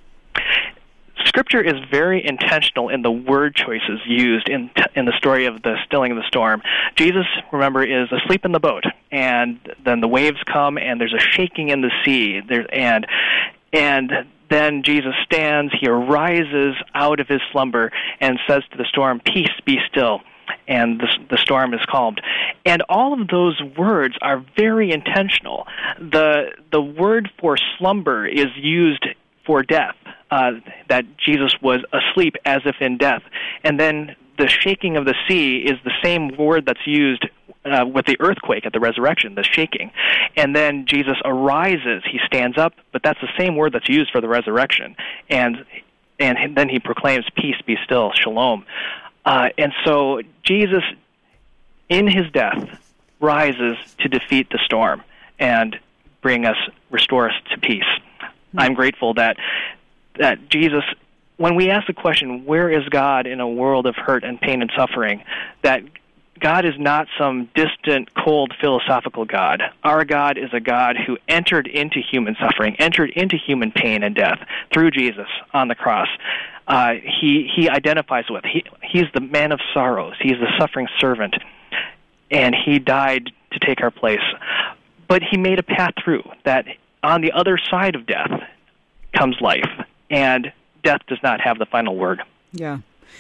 Scripture is very intentional in the word choices used in in the story of the stilling of the storm. Jesus, remember, is asleep in the boat, and then the waves come, and there's a shaking in the sea, there, and and then Jesus stands, he arises out of his slumber and says to the storm, "Peace, be still." And the, the storm is calmed. And all of those words are very intentional. The the word for slumber is used for death, uh, that Jesus was asleep as if in death. And then the shaking of the sea is the same word that's used uh, with the earthquake at the resurrection, the shaking. And then Jesus arises, he stands up, but that's the same word that's used for the resurrection. And and then he proclaims, "Peace, be still," shalom. Uh, and so Jesus, in his death, rises to defeat the storm and bring us, restore us to peace. Mm-hmm. I'm grateful that that Jesus, when we ask the question, where is God in a world of hurt and pain and suffering, that God is not some distant, cold, philosophical God. Our God is a God who entered into human suffering, entered into human pain and death through Jesus on the cross. Uh, he he identifies with. He he's the man of sorrows. He's the suffering servant, and he died to take our place. But he made a path through that. On the other side of death comes life, and death does not have the final word. Yeah.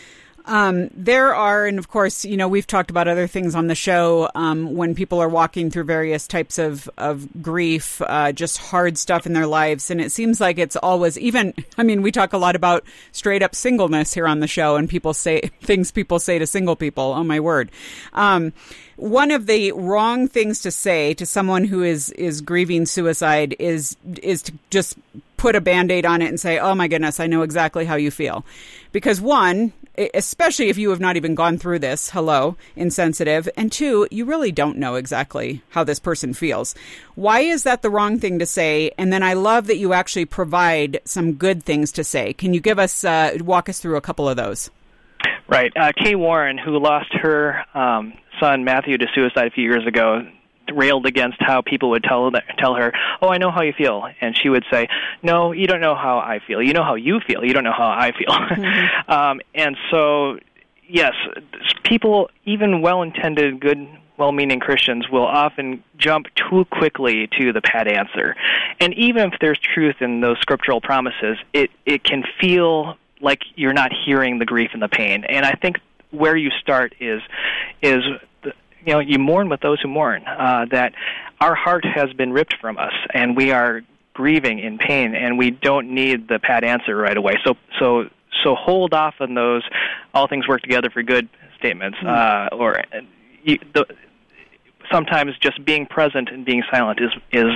Um, there are, and of course, you know, we've talked about other things on the show um, when people are walking through various types of, of grief, uh, just hard stuff in their lives. And it seems like it's always, even, I mean, we talk a lot about straight up singleness here on the show, and people say things people say to single people. Oh, my word. Um, one of the wrong things to say to someone who is, is grieving suicide is, is to just put a Band-Aid on it and say, "Oh my goodness, I know exactly how you feel." Because one, especially if you have not even gone through this, hello, insensitive. And two, you really don't know exactly how this person feels. Why is that the wrong thing to say? And then I love that you actually provide some good things to say. Can you give us, uh, walk us through a couple of those? Right. Uh, Kay Warren, who lost her um, son Matthew to suicide a few years ago, railed against how people would tell tell her, "Oh, I know how you feel," and she would say, "No, you don't know how I feel. You know how you feel. You don't know how I feel." Mm-hmm. um, and so, yes, people, even well-intended, good, well-meaning Christians, will often jump too quickly to the pat answer. And even if there's truth in those scriptural promises, it it can feel like you're not hearing the grief and the pain. And I think where you start is is you know, you mourn with those who mourn, uh, that our heart has been ripped from us, and we are grieving in pain, and we don't need the pat answer right away. So so, so hold off on those all things work together for good statements, uh, or you, the, sometimes just being present and being silent is is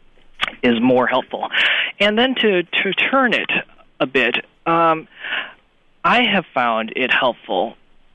is more helpful. And then to, to turn it a bit, um, I have found it helpful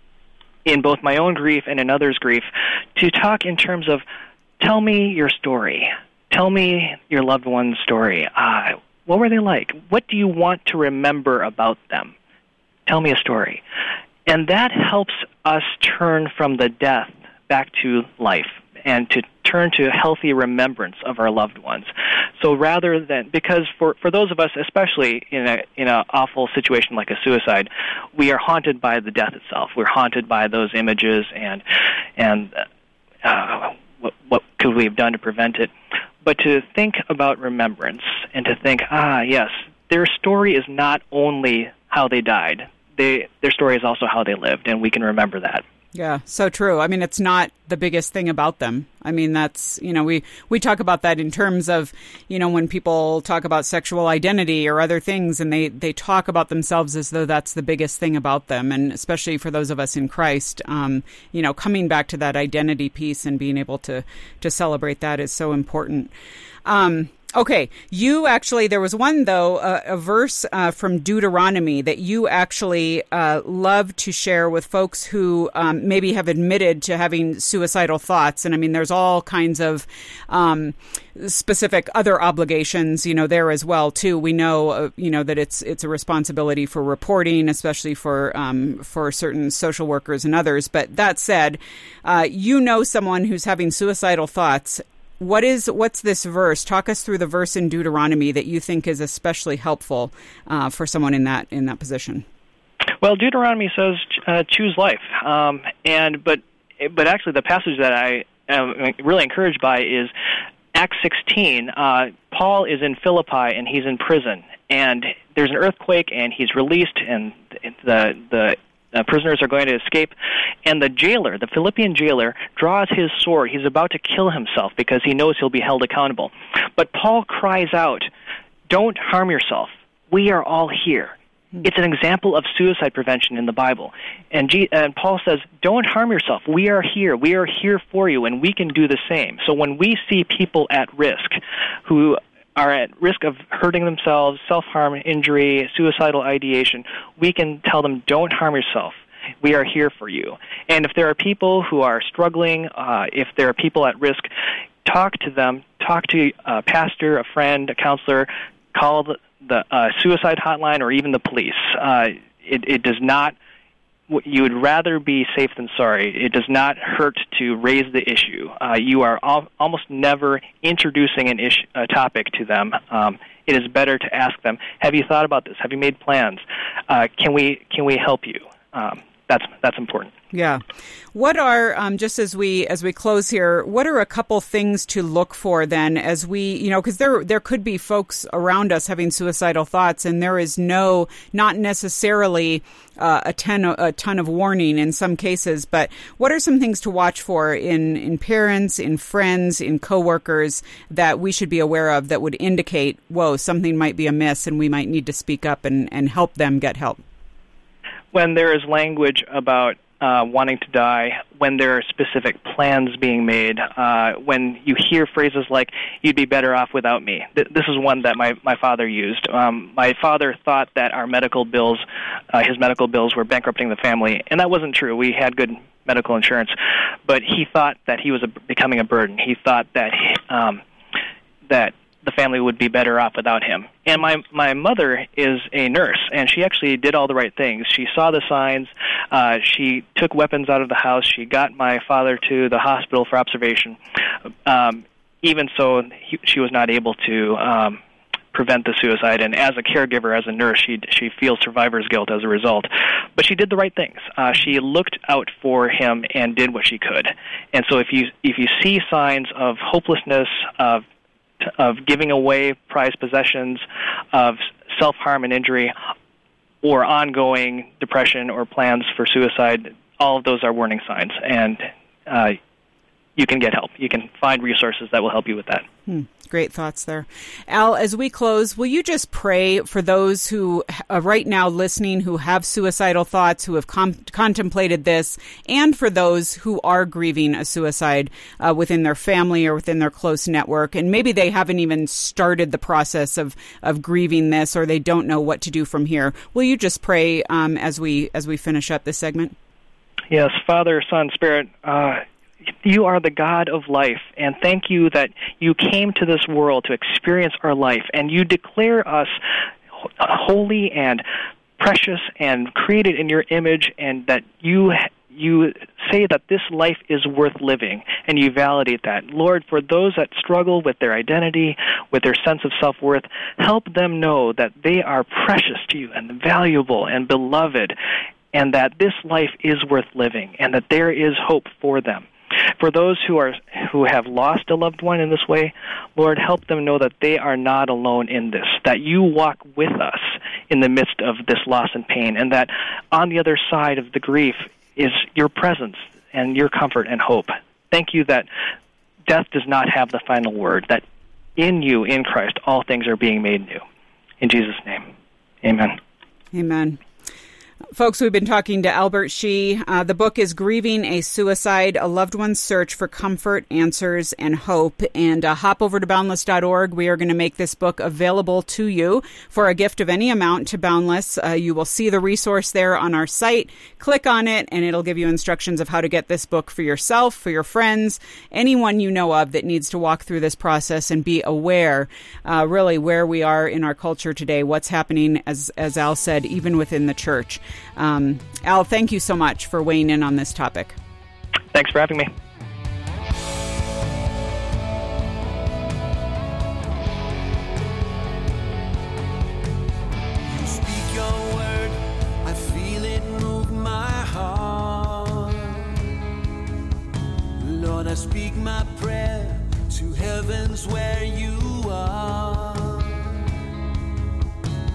in both my own grief and in others' grief, to talk in terms of, tell me your story. Tell me your loved one's story. Uh, what were they like? What do you want to remember about them? Tell me a story. And that helps us turn from the death back to life and to turn to a healthy remembrance of our loved ones. So rather than, because for, for those of us, especially in a in an awful situation like a suicide, we are haunted by the death itself. We're haunted by those images and and uh, what, what could we have done to prevent it? But to think about remembrance and to think, ah, yes, their story is not only how they died. They, their story is also how they lived, and we can remember that. Yeah, so true. I mean, it's not the biggest thing about them. I mean, that's, you know, we, we talk about that in terms of, you know, when people talk about sexual identity or other things, and they, they talk about themselves as though that's the biggest thing about them. And especially for those of us in Christ, um, you know, coming back to that identity piece and being able to, to celebrate that is so important. Um, Okay, you actually, there was one, though, uh, a verse uh, from Deuteronomy that you actually uh, love to share with folks who um, maybe have admitted to having suicidal thoughts. And I mean, there's all kinds of um, specific other obligations, you know, there as well, too. We know, uh, you know, that it's it's a responsibility for reporting, especially for um, for certain social workers and others. But that said, uh, you know someone who's having suicidal thoughts. What is, what's this verse? Talk us through the verse in Deuteronomy that you think is especially helpful uh, for someone in that in that position. Well, Deuteronomy says uh, choose life, um, and but but actually the passage that I am really encouraged by is Acts sixteen. Uh, Paul is in Philippi and he's in prison, and there's an earthquake, and he's released, and the the uh, prisoners are going to escape, and the jailer, the Philippian jailer, draws his sword. He's about to kill himself because he knows he'll be held accountable. But Paul cries out, "Don't harm yourself. We are all here." It's an example of suicide prevention in the Bible. And, G- and Paul says, don't harm yourself. We are here. We are here for you, and we can do the same. So when we see people at risk who are at risk of hurting themselves, self-harm, injury, suicidal ideation, we can tell them, don't harm yourself. We are here for you. And if there are people who are struggling, uh, if there are people at risk, talk to them. Talk to a pastor, a friend, a counselor. Call the the uh, suicide hotline or even the police. Uh, it, it does not, you would rather be safe than sorry. It does not hurt to raise the issue. Uh, you are al- almost never introducing an issue, a topic to them. Um, it is better to ask them, have you thought about this? Have you made plans? Uh, can we can we help you? Um, that's that's important. Yeah. What are, um, just as we as we close here, what are a couple things to look for then as we, you know, because there there could be folks around us having suicidal thoughts, and there is no, not necessarily uh, a ton a ton of warning in some cases, but what are some things to watch for in, in parents, in friends, in coworkers that we should be aware of that would indicate, whoa, something might be amiss and we might need to speak up and, and help them get help? When there is language about Uh, wanting to die, when there are specific plans being made, uh, when you hear phrases like, you'd be better off without me. Th- this is one that my, my father used. Um, my father thought that our medical bills, uh, his medical bills were bankrupting the family, and that wasn't true. We had good medical insurance, but he thought that he was a, becoming a burden. He thought that um, that the family would be better off without him. And my my mother is a nurse, and she actually did all the right things. She saw the signs. Uh, she took weapons out of the house. She got my father to the hospital for observation. Um, even so, he, she was not able to um, prevent the suicide. And as a caregiver, as a nurse, she she feels survivor's guilt as a result. But she did the right things. Uh, she looked out for him and did what she could. And so if you if you see signs of hopelessness, of of giving away prized possessions, of self-harm and injury, or ongoing depression or plans for suicide, all of those are warning signs, and uh, you can get help. You can find resources that will help you with that. Hmm. Great thoughts there. Al, as we close, will you just pray for those who are right now listening who have suicidal thoughts, who have com- contemplated this, and for those who are grieving a suicide uh, within their family or within their close network, and maybe they haven't even started the process of, of grieving this, or they don't know what to do from here. Will you just pray um, as we as we finish up this segment? Yes, Father, Son, Spirit, uh you are the God of life, and thank you that you came to this world to experience our life, and you declare us holy and precious and created in your image, and that you you say that this life is worth living, and you validate that. Lord, for those that struggle with their identity, with their sense of self-worth, help them know that they are precious to you and valuable and beloved, and that this life is worth living, and that there is hope for them. For those who are who have lost a loved one in this way, Lord, help them know that they are not alone in this, that you walk with us in the midst of this loss and pain, and that on the other side of the grief is your presence and your comfort and hope. Thank you that death does not have the final word, that in you, in Christ, all things are being made new. In Jesus' name, amen. Amen. Folks, we've been talking to Albert Shih. Uh, the book is Grieving a Suicide, A Loved One's Search for Comfort, Answers, and Hope. And uh, hop over to boundless dot org. We are going to make this book available to you for a gift of any amount to Boundless. Uh, you will see the resource there on our site. Click on it, and it'll give you instructions of how to get this book for yourself, for your friends, anyone you know of that needs to walk through this process and be aware, uh, really, where we are in our culture today, what's happening, as, as Al said, even within the church. Um, Al, thank you so much for weighing in on this topic. Thanks for having me. You speak your word, I feel it move my heart. Lord, I speak my prayer to heavens where you are.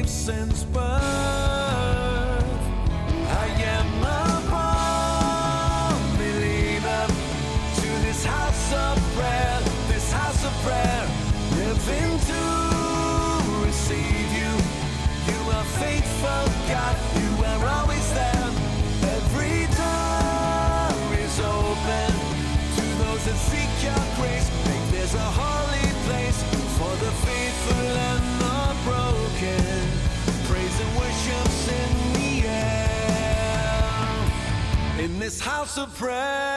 since birth. I am a born believer to this house of prayer, this house of prayer, living to receive you. You are faithful, God, you are always there. Every door is open to those that seek your grace. Make there's a holy place for the faithful and the broken. Praise and worship's in the air, in this house of prayer.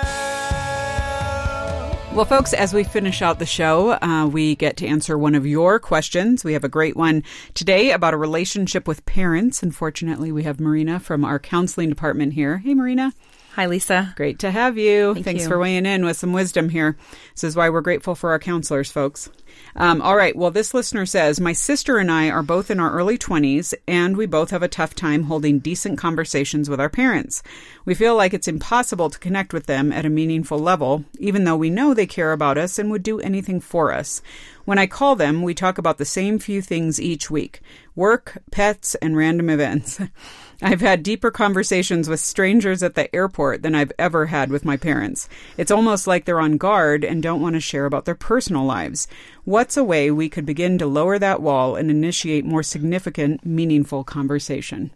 Well, folks, as we finish out the show, uh, we get to answer one of your questions. We have a great one today about a relationship with parents. Unfortunately, we have Marina from our counseling department here. Hey, Marina. Hi, Lisa. Great to have you. Thank Thanks you. for weighing in with some wisdom here. This is why we're grateful for our counselors, folks. Um, all right. Well, this listener says, my sister and I are both in our early twenties, and we both have a tough time holding decent conversations with our parents. We feel like it's impossible to connect with them at a meaningful level, even though we know they care about us and would do anything for us. When I call them, we talk about the same few things each week: work, pets, and random events. I've had deeper conversations with strangers at the airport than I've ever had with my parents. It's almost like they're on guard and don't want to share about their personal lives. What's a way we could begin to lower that wall and initiate more significant, meaningful conversation?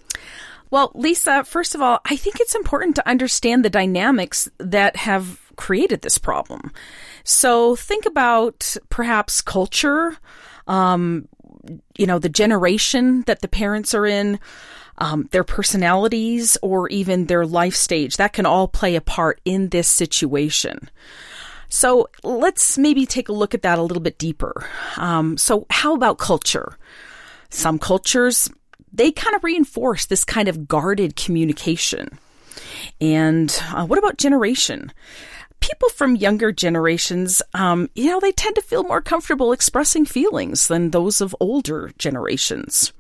Well, Lisa, first of all, I think it's important to understand the dynamics that have created this problem. So think about perhaps culture, um, you know, the generation that the parents are in, um, their personalities, or even their life stage. That can all play a part in this situation. So let's maybe take a look at that a little bit deeper. Um, so how about culture? Some cultures, they kind of reinforce this kind of guarded communication. And uh, what about generation? People from younger generations, um, you know, they tend to feel more comfortable expressing feelings than those of older generations.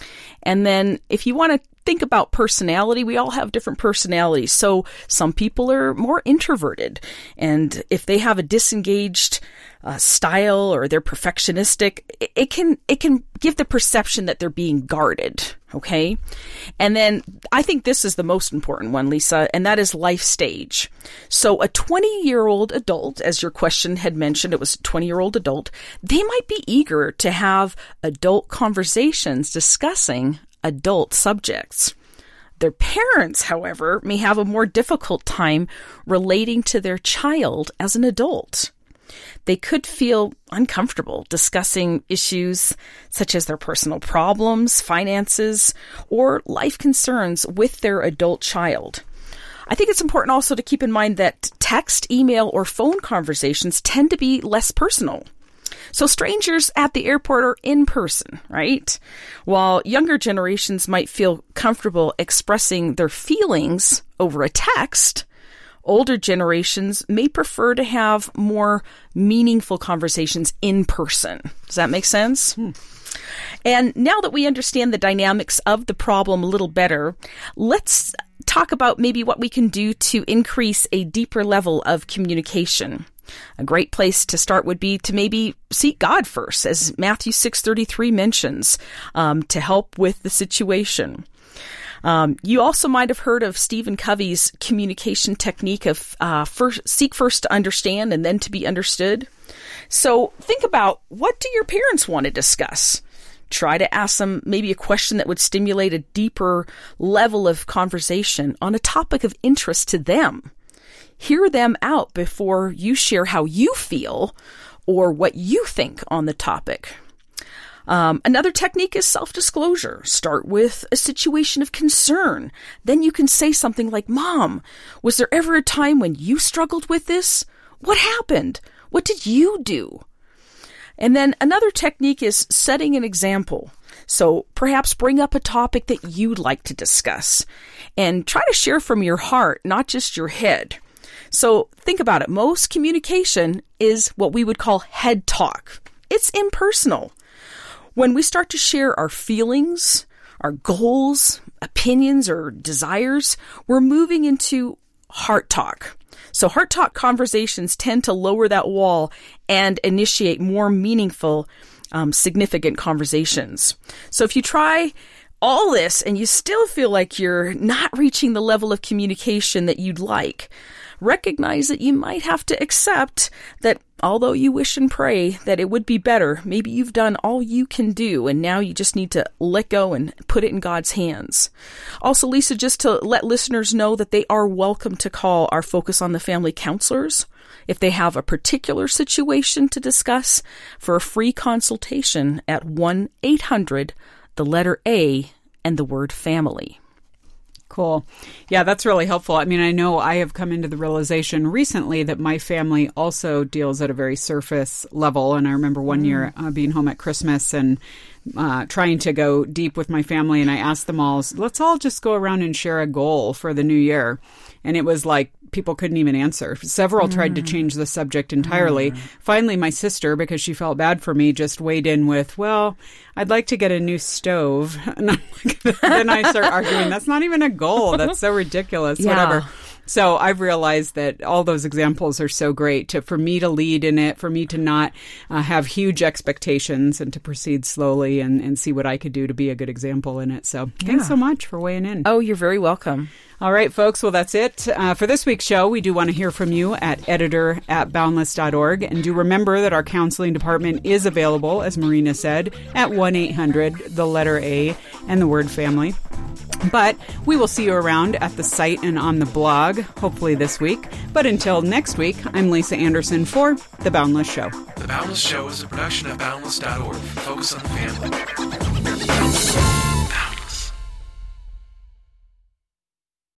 And then if you want to think about personality, we all have different personalities. So some people are more introverted. And if they have a disengaged uh, style, or they're perfectionistic, it, it can it can give the perception that they're being guarded. Okay. And then I think this is the most important one, Lisa, and that is life stage. So a twenty-year-old adult, as your question had mentioned, it was a twenty-year-old adult, they might be eager to have adult conversations discussing adult subjects. Their parents, however, may have a more difficult time relating to their child as an adult. They could feel uncomfortable discussing issues such as their personal problems, finances, or life concerns with their adult child. I think it's important also to keep in mind that text, email, or phone conversations tend to be less personal. So strangers at the airport are in person, right? While younger generations might feel comfortable expressing their feelings over a text, older generations may prefer to have more meaningful conversations in person. Does that make sense? Hmm. And now that we understand the dynamics of the problem a little better, let's talk about maybe what we can do to increase a deeper level of communication. A great place to start would be to maybe seek God first, as Matthew six thirty-three mentions, um, to help with the situation. Um, you also might have heard of Stephen Covey's communication technique of uh, first, seek first to understand and then to be understood. So think about, what do your parents want to discuss? Try to ask them maybe a question that would stimulate a deeper level of conversation on a topic of interest to them. Hear them out before you share how you feel or what you think on the topic. Um, another technique is self-disclosure. Start with a situation of concern. Then you can say something like, Mom, was there ever a time when you struggled with this? What happened? What did you do? And then another technique is setting an example. So perhaps bring up a topic that you'd like to discuss and try to share from your heart, not just your head. So think about it. Most communication is what we would call head talk. It's impersonal. When we start to share our feelings, our goals, opinions, or desires, we're moving into heart talk. So heart talk conversations tend to lower that wall and initiate more meaningful um, significant conversations. So if you try all this and you still feel like you're not reaching the level of communication that you'd like, recognize that you might have to accept that although you wish and pray that it would be better, maybe you've done all you can do and now you just need to let go and put it in God's hands. Also, Lisa, just to let listeners know that they are welcome to call our Focus on the Family counselors if they have a particular situation to discuss for a free consultation at one eight hundred, the letter A, and the word family. Cool. Yeah, that's really helpful. I mean, I know I have come into the realization recently that my family also deals at a very surface level. And I remember one mm. year uh, being home at Christmas and uh, trying to go deep with my family. And I asked them all, let's all just go around and share a goal for the new year. And it was like, people couldn't even answer. Several mm. tried to change the subject entirely. Mm. Finally, my sister, because she felt bad for me, just weighed in with, well, I'd like to get a new stove. And I'm like, then I start arguing, that's not even a goal. That's so ridiculous, yeah. whatever. So I've realized that all those examples are so great to, for me to lead in it, for me to not uh, have huge expectations and to proceed slowly and, and see what I could do to be a good example in it. So yeah. thanks so much for weighing in. Oh, you're very welcome. All right, folks. Well, that's it uh, for this week's show. We do want to hear from you at editor at boundless dot org. And do remember that our counseling department is available, as Marina said, at one eight hundred, the letter A, and the word family. But we will see you around at the site and on the blog, hopefully this week. But until next week, I'm Lisa Anderson for The Boundless Show. The Boundless Show is a production of boundless dot org. Focus on the family.